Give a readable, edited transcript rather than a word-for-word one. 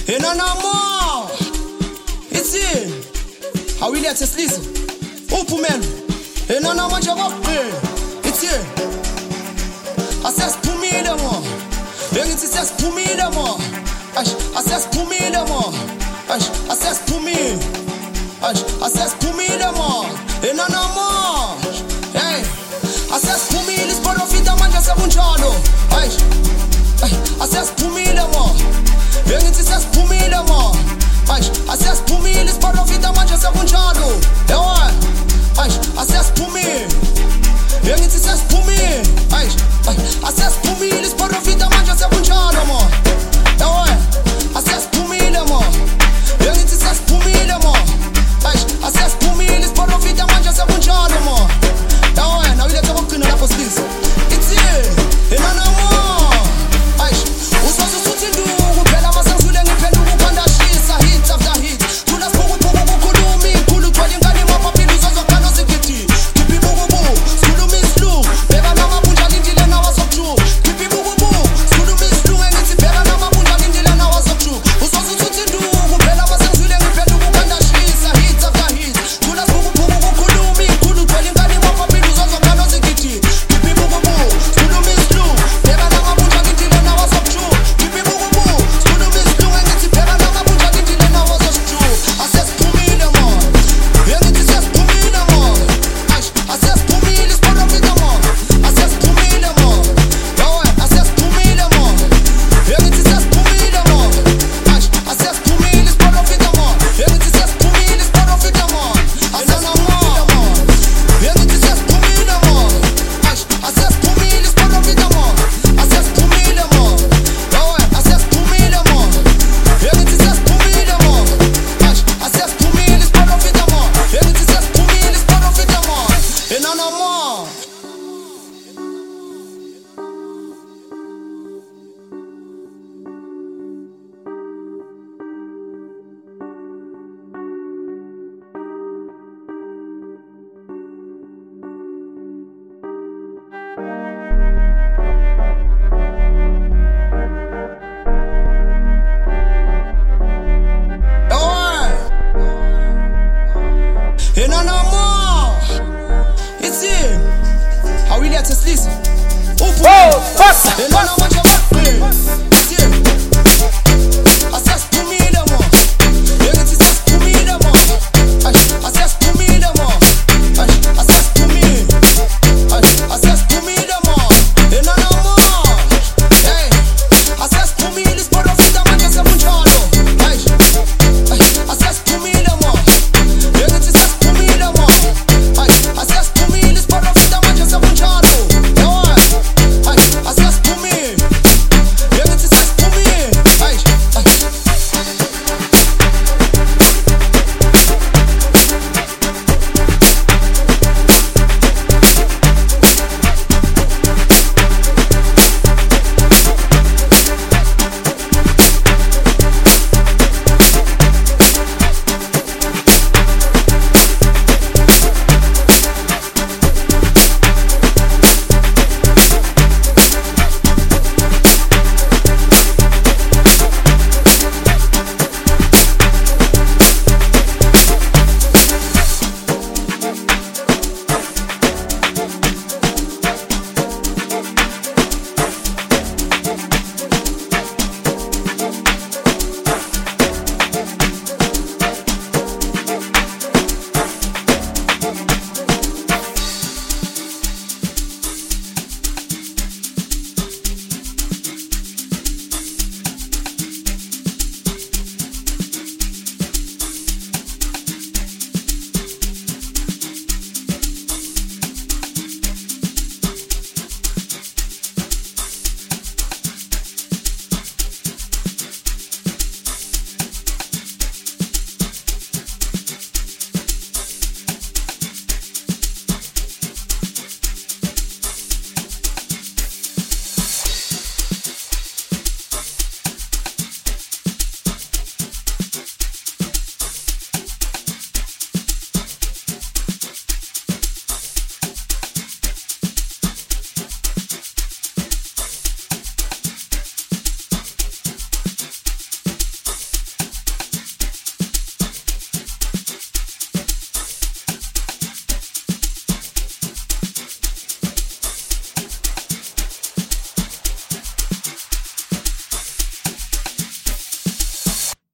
Et non, non, more. It's in. How we let us listen. Open man. Et non, non, moi, j'ai repris. It's in. Assess pour me, de moi. Et it's assess pour me, de moi. Assess pour me, de moi. Assess pour me. Assess pour me, de moi. Et non, non, more. Hey. Assess pour me, les sports of it, man, just a bunchado. Assess pour me, de moi. Et it's assess pour me, de moi. Assess pour me, les sports of it, man, just a bunchado. Et ouais. Assess pour me. Et it's assess pour me. Assess pour me, les sports of it, man, just a bunchado, moi. Et ouais. Assess pour me, de moi. Et it's assess pour me, de moi. Assess pour me, les sports of it, man, just a bunchado, moi. Et ouais. Now we let the rock in the post this. It's here. Et non, non, moi. Os nossos sutil do pela maçã sul nem pelo quando a xisa hit after hit. Tu nas pouco kulumi kulu twali ngani mama pilu zozo kano sekiti. Kipi bubu sulu mislu beba na mabunja lindile na wasokchu. Kipi bubu sulu mislu ngiti beba na mabunja lindile na wasokchu. Os nossos sutil do pela maçã sul nem pelo quando a xisa hit after hit. Tu nas pouco kulumi kulu twali ngani mama pilu zozo kano sekiti. Kipi bubu sulu mislu beba na mabunja lindile na wasokchu. Et non, non, more. It's in. How we let us listen. Oh, fuck.